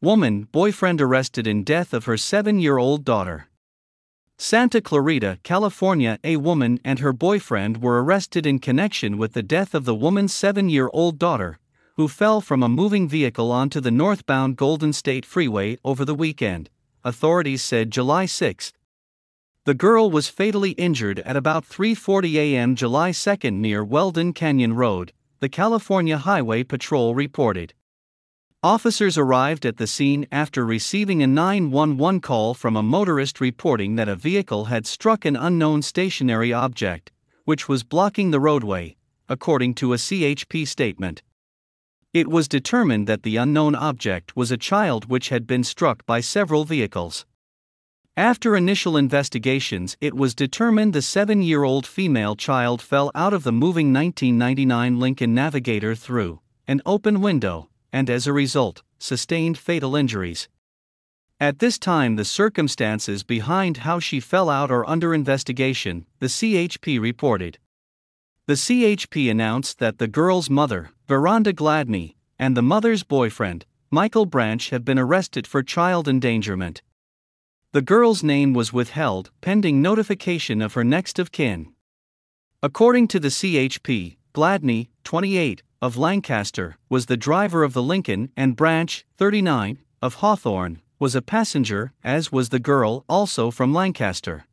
Woman, boyfriend arrested in death of her 7-year-old daughter. Santa Clarita, California. A woman and her boyfriend were arrested in connection with the death of the woman's 7-year-old daughter, who fell from a moving vehicle onto the northbound Golden State Freeway over the weekend, authorities said July 6. The girl was fatally injured at about 3:40 a.m. July 2 near Weldon Canyon Road, the California Highway Patrol reported. Officers arrived at the scene after receiving a 911 call from a motorist reporting that a vehicle had struck an unknown stationary object, which was blocking the roadway, according to a CHP statement. It was determined that the unknown object was a child which had been struck by several vehicles. After initial investigations, it was determined the 7-year-old female child fell out of the moving 1999 Lincoln Navigator through an open window, and as a result, sustained fatal injuries. At this time, the circumstances behind how she fell out are under investigation, the CHP reported. The CHP announced that the girl's mother, Veranda Gladney, and the mother's boyfriend, Michael Branch, have been arrested for child endangerment. The girl's name was withheld, pending notification of her next of kin. According to the CHP, Gladney, 28, of Lancaster, was the driver of the Lincoln, and Branch, 39, of Hawthorne, was a passenger, as was the girl, also from Lancaster.